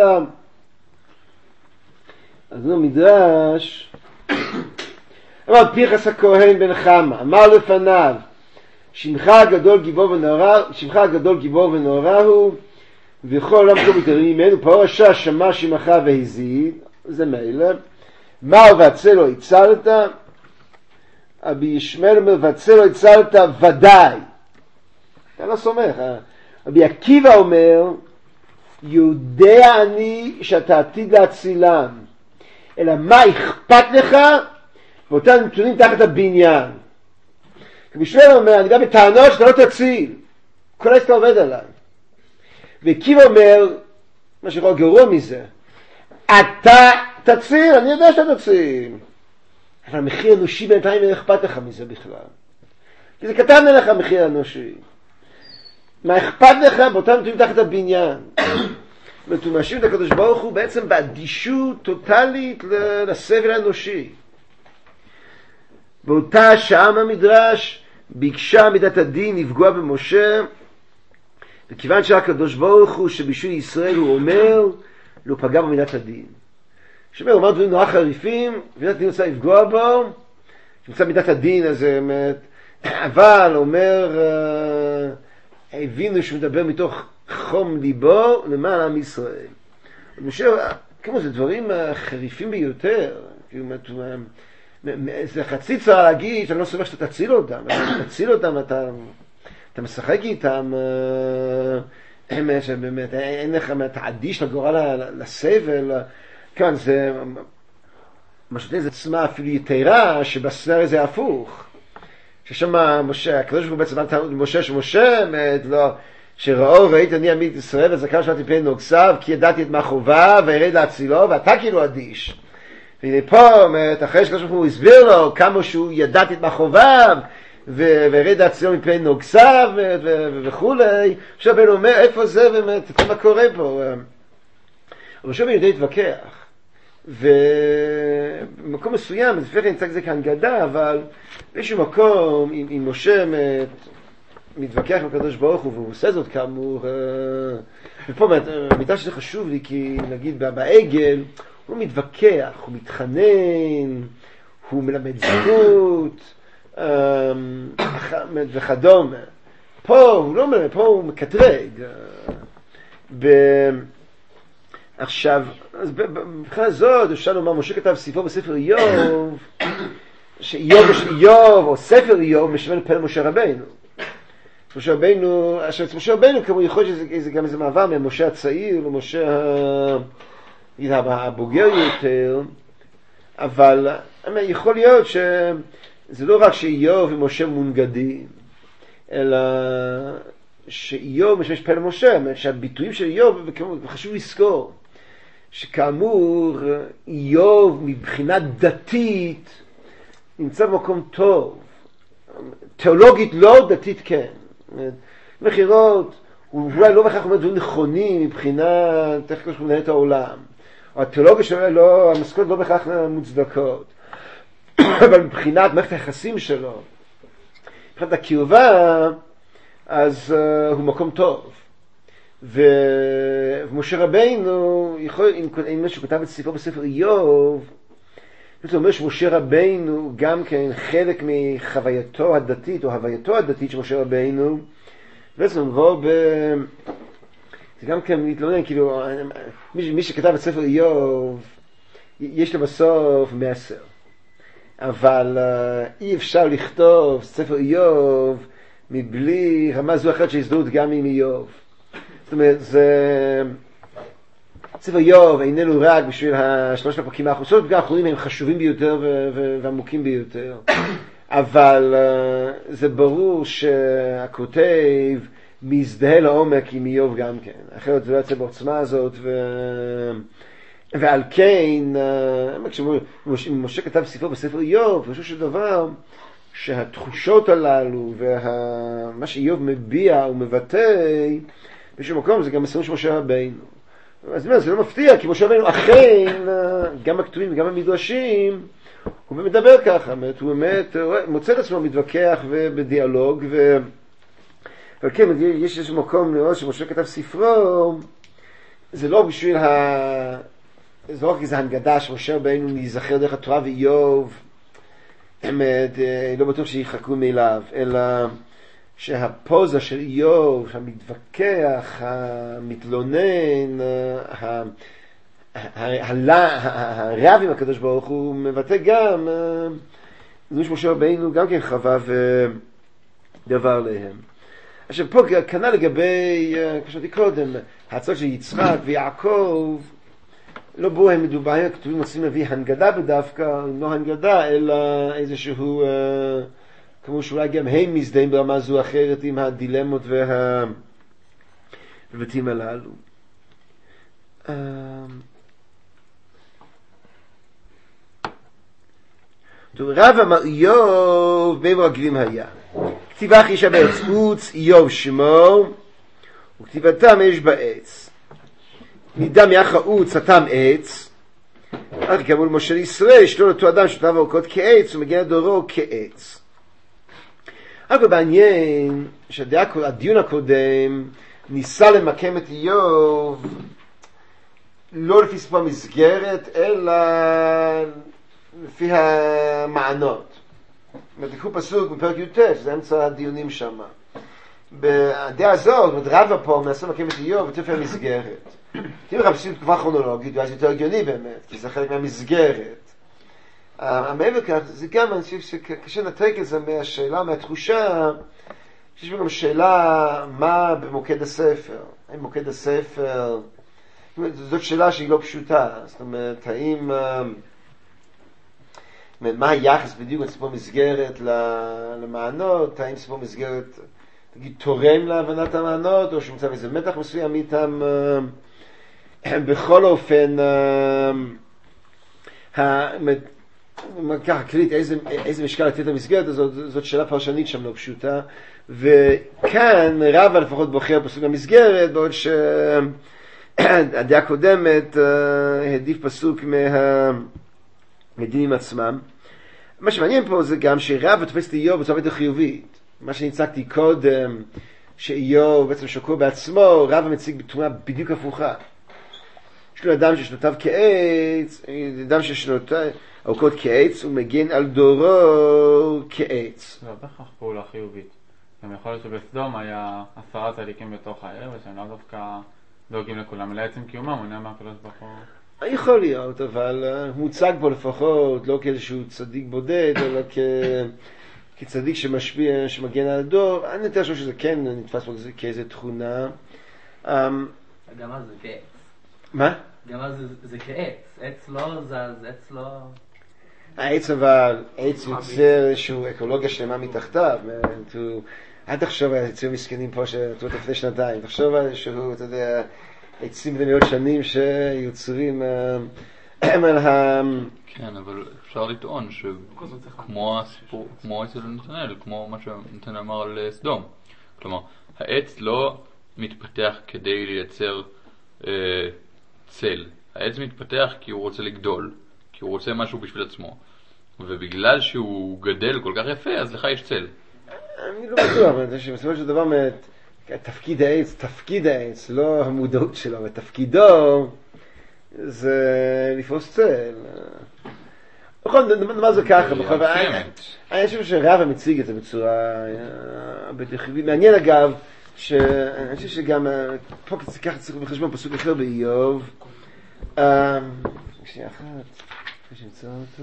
אז הוא מדרש אמר פינחס הכהן בן חמה אמר לפניו שמך הגדול גיבור ונורא הוא וכל העולם כולו מתעלם ממנו. פרשה שמע שמך והזיד, זה מילא. מה והצל לא הצלת? רבי ישמעאל אומר והצל לא הצלת ודאי. אתה לא סומך. רבי עקיבא אומר יודע אני שאתה עתיד להצילם, אלא מה אכפת לך ואותם נתונים תחת הבניין. רבי ישמעאל אומר אני גם בטענות שאתה לא תציל, כל העסקה עובד עליי. ועקיבא אומר מה שיכול גרוע מזה, אתה תציל, אני יודע שאתה תציל, אבל המחיר האנושי בינתיים אין אכפת לך מזה בכלל, כי זה קטן עליך המחיר האנושי. מה אכפת לך באותם נתונים תחת הבניין? הוא מאשים את הקדוש ברוך הוא בעצם באדישות טוטלית לסבל האנושי. באותה שעה מהמדרש ביקשה מידת הדין לפגוע במשה, וכיוון שהקדוש ברוך הוא שבשביל ישראל הוא אומר לא פגע במידת הדין. שאומר, הוא אמר דברים נורא חריפים, ומידת הדין רוצה לפגוע בו, שנמצא מידת הדין הזה, אבל אומר, הבינו שהוא מדבר מתוך חום ליבו למען עם ישראל. כמו זה דברים חריפים ביותר, זה חצי צרה להגיד שאני לא סומך שאתה תציל אותם, תציל אותם, אתה משחק איתם, באמת אין לך תעדיש לגורל לסבל. כאן זה משהו זה עצמה אפילו יתרה שבסנר זה הפוך, ששם משה, הקדוש ברוך הוא בעצם משה שראית אני עמית ישראל וזכר שמעתי פני נוגסיו כי ידעתי את מה חובה וירד להצילו ואתה כאילו אדיש. והנה פה אחרי שקדוש ברוך הוא הסביר לו כמה שהוא ידעתי את מה חובה וירד להצילו מפני נוגסיו וכולי, עכשיו בן אומר איפה זה באמת, מה קורה פה. אבל שוב אני יודע להתווכח, ובמקום מסוים, אז לפני כן נצטרך זה כאן גדה, אבל באיזשהו מקום, אם משה מתווכח עם הקדוש ברוך הוא, והוא עושה זאת כאמור, ופה מיטה שזה חשוב לי, כי נגיד בעגל, הוא מתווכח, הוא מתחנן, הוא מלמד זכות, וכדומה. פה הוא לא מלמד, פה הוא מקטרג. עכשיו, אז בבחינה זאת אפשר לומר, משה כתב ספרו בספר איוב, שאיוב או ספר איוב משמש פן משה רבינו. משה רבינו כמו יכול להיות שזה גם איזה מעבר ממשה הצעיר למשה הבוגר יותר, אבל יכול להיות שזה לא רק שאיוב ומשה מונגדים, אלא שאיוב משמש פן משה, שהביטויים של איוב, חשוב לזכור, שכאמור איוב מבחינה דתית נמצא במקום טוב, תיאולוגית לא, דתית כן. מחירות, הוא אולי לא בכך אומר דברים נכונים מבחינה תכף כמו שמנהל את העולם, או התיאולוגיה שלו לא, המשכורת לא בכך מוצדקות, אבל מבחינת מערכת היחסים שלו, מבחינת הקרבה, אז הוא מקום טוב. ומשה רבינו, אם מישהו כתב את ספרו בספר איוב, זה אומר שמשה רבינו גם כן חלק מחווייתו הדתית או הווייתו הדתית של משה רבינו, בעצם זה גם כן מתלונן, כאילו מי שכתב את ספר איוב יש לו בסוף מסר, אבל אי אפשר לכתוב ספר איוב מבלי רמה זו אחרת של הזדהות גם עם איוב. זאת אומרת, ספר איוב איננו רק בשביל השלושת הפרקים האחרונים, הם חשובים ביותר ועמוקים ביותר, אבל זה ברור שהכותב מזדהה לעומק עם איוב גם כן, אחרת זה לא יצא בעוצמה הזאת, ועל כן כשמשה כתב ספרו בספר איוב, פשוט של דבר שהתחושות הללו ומה שאיוב מביע ומבטא, בשום מקום זה גם מסוים של משה רבינו. אז זה לא מפתיע, כי משה רבינו אכן, גם בכתובים וגם במדרשים, הוא מדבר ככה, הוא באמת מוצא את עצמו מתווכח ובדיאלוג, אבל כן, יש איזה מקום לראות שמשה כתב ספרו, זה לא בשביל זה לא רק איזו הנגדה שמשה רבינו להיזכר דרך התורה ואיוב, לא בטוח שיחכו מאליו, אלא שהפוזה של איוב, המתווכח, המתלונן, הרב עם הקדוש ברוך הוא מבטא גם זה שמשה רבינו גם כן חווה ודבר להם. עכשיו פה כנ"ל לגבי, כשאתי קודם, ההצעות של יצחק ויעקב, לא בו הם מדובר, הכתובים רוצים להביא הנגדה בדווקא, לא הנגדה, אלא איזשהו, כמו שאולי גם הם מזדהים ברמה זו אחרת עם הדילמות והבתים הללו. רב אמר איוב בין רגלים היה. כתיבה חישה בעץ עוץ איוב שמו, וכתיבתם יש בעץ. נידם יחא עוץ התם עץ, אחר כאמור למשה ישראל, שלא לאותו אדם שותיו ארוכות כעץ, ומגיע דורו כעץ. אבל בעניין שהדיון הקודם ניסה למקם את איוב, לא לפי ספר מסגרת, אלא לפי המענות. תקחו פסוק בפרק י"ט, שזה אמצע הדיונים שם. בדעה הזאת, רבא פה מנסה למקם את איוב בתופי המסגרת. אם מחפשים תקופה כרונולוגית, ואז יותר הגיוני באמת, כי זה חלק מהמסגרת. מעבר כך, זה גם, אני חושב שקשה לנתק את זה מהשאלה, מהתחושה, שיש גם שאלה מה במוקד הספר. האם מוקד הספר, זאת שאלה שהיא לא פשוטה. זאת אומרת, האם, מה היחס בדיוק לסיפור מסגרת למענות, האם סיפור מסגרת, תגיד, תורם להבנת המענות, או שמצא איזה מתח מסוים איתם, בכל אופן, ככה כלית, איזה משקל לתת למסגרת הזאת, זאת שאלה פרשנית שם לא פשוטה, וכאן רבא לפחות בוחר פסוק המסגרת, בעוד שהדעה הקודמת העדיף פסוק מהדינים עצמם. מה שמעניין פה זה גם שרבא תופס את איוב בצורה יותר חיובית. מה שהצגתי קודם, שאיוב בעצם שקוע בעצמו, רבא מציג בתרומה בדיוק הפוכה. יש לו אדם ששנותיו כעץ, אדם ששנותיו ארוכות כעץ, הוא מגן על דורו כעץ.
לא, בכך פעולה חיובית. גם יכול להיות שבסדום היה 10 צדיקים בתוך העיר, ושהם לא דווקא דואגים לכולם, אלא עצם קיומם, הוא נאמר הקדוש ברוך הוא.
יכול להיות, אבל הוא מוצג בו לפחות, לא כאיזשהו צדיק בודד, אלא כצדיק שמשפיע, שמגן על הדור. אני יותר חושב שזה כן נתפס פה כאיזו תכונה.
גם אז זה כעץ.
מה?
גם אז זה כעץ. עץ לא זז, עץ לא...
העץ אבל, עץ יוצר איזשהו אקולוגיה שלמה מתחתיו. עד עכשיו היצורים מסכנים פה שתראו לפני שנתיים. תחשוב שהוא, אתה יודע, עצים בני מאות שנים שיוצרים על
כן, אבל אפשר לטעון שכמו הסיפור, כמו אצל נתנאל, כמו מה שנתנאל אמר על סדום. כלומר, העץ לא מתפתח כדי לייצר צל. העץ מתפתח כי הוא רוצה לגדול, כי הוא רוצה משהו בשביל עצמו. ובגלל שהוא גדל כל כך יפה, אז לך יש צל.
אני לא בטוח, אבל זה שבסופו של דבר תפקיד העץ, לא המודעות שלו, ותפקידו זה לפרוס צל. בכל מה זה ככה, אני חושב שרבא מציג את זה בצורה בלתי מעניין אגב, אני חושב שגם פה ככה צריך בחשבון פסוק אחר באיוב. שנייה אחת, אחרי שנמצא אותו.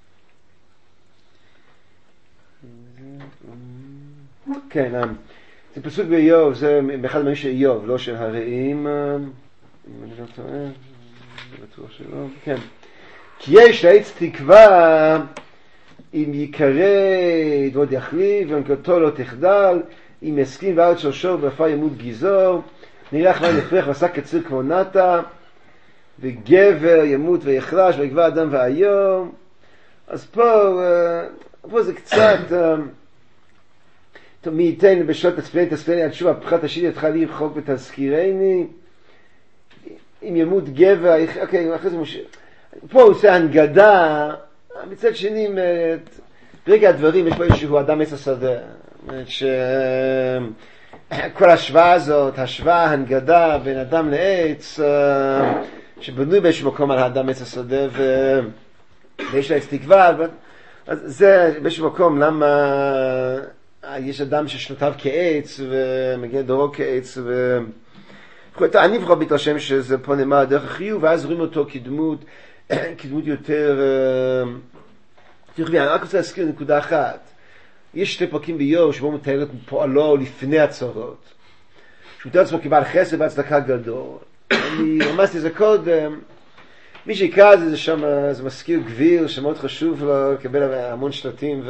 כן, זה פסוק באיוב, זה באחד מהמילים של איוב, לא של הרעים, אם אני לא טועה, זה בטוח שלא, כן. כי יש לעץ תקווה, אם יקרא ועוד יחליף, ומקרתו לא תחדל, אם יסכים וארץ שורשו ובעפר ימות גיזור, נרח מים יפרח ועשה קציר כמו נטע, וגבר ימות ויחלש ויגבר אדם והיום. אז פה זה קצת, מי ייתן בשעות תצפני עד שוב הפחת השיטי יתך לי רחוק ותזכירני, אם ימות גבר, אוקיי, אחרי זה פה הוא עושה הנגדה, מצד שני, ברגע הדברים יש פה איזשהו אדם עץ השדה, שכל השוואה הזאת, השוואה, הנגדה בין אדם לעץ, שבנוי באיזשהו מקום על האדם עץ השדה ויש לה עץ תקווה, אז זה באיזשהו מקום למה יש אדם ששנותיו כעץ ומגיע דורו כעץ אני בכל מתרשם שזה פה נאמר דרך החיוב, ואז רואים אותו כדמות יותר אני רק רוצה להזכיר נקודה אחת. יש שתי פרקים באיוב שבו מתאר את פועלו לפני הצרות, שהוא מתאר עצמו כבעל חסד והצדקה גדול. אני רמזתי את זה קודם, מי שיקרא את זה שם, זה מזכיר גביר שמאוד חשוב לו לקבל המון שלטים,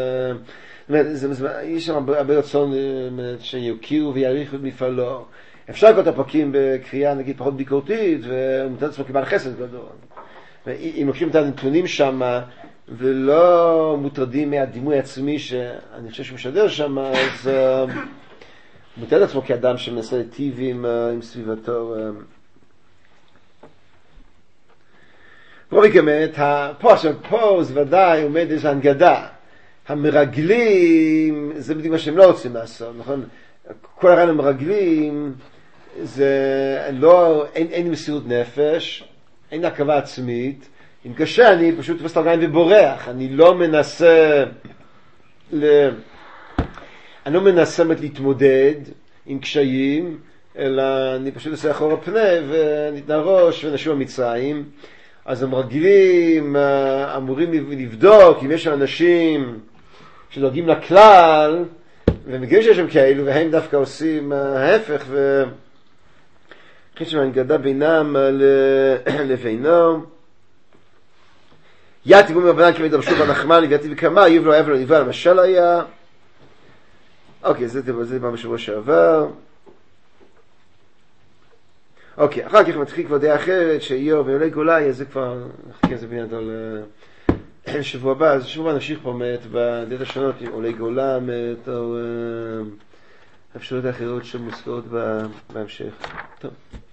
יש שם הרבה רצון שיוקיעו ויעריכו את מפעלו. אפשר לקרוא את הפרקים בקריאה נגיד פחות ביקורתית, והוא מתאר עצמו כבעל חסד גדול. אם לוקחים את הנתונים שם ולא מוטרדים מהדימוי העצמי שאני חושב שהוא משדר שם, אז הוא מתאר עצמו כאדם שמנסה להיטיב עם סביבתו. פה זה ודאי עומד איזו הנגדה. המרגלים זה בדיוק מה שהם לא רוצים לעשות, נכון? כל הרעיון המרגלים זה אין מסירות נפש, אין עכבה עצמית. אם קשה אני פשוט תופס את הרגליים ובורח, אני לא מנסה להתמודד עם קשיים, אלא אני פשוט עושה אחורה פנה ונתנה ראש ונשוב המצרים. אז המרגלים אמורים לבדוק אם יש אנשים שדואגים לכלל ומגיעים שיש שם כאלו, והם דווקא עושים ההפך, וכן שם הנגדה בינם לבינו. יתי בומי רבנן כמי דרשו בנחמן ויתי וקמה יוב לא אבן נבא למשל היה. אוקיי, זה דיבר בשבוע שעבר. אוקיי, אחר כך מתחיל כבר דעה אחרת שאיוב ועולי גולאי, זה כבר נחכה זה בעניין על שבוע הבא. אז שבוע נמשיך פה בדעות השונות עם עולי גולה או האפשרויות האחרות שמוזכרות בהמשך. טוב,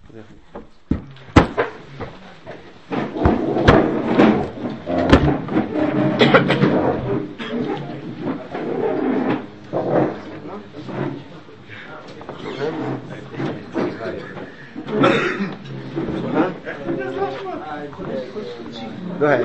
go ahead.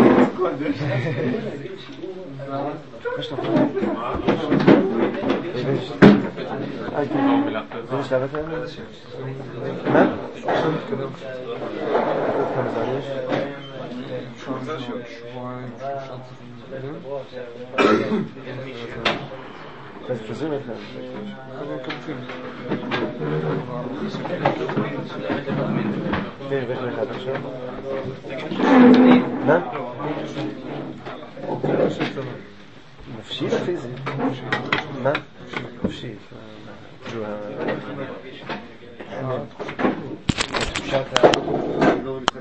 נפשית או פיזית? מה? נפשית. תחושת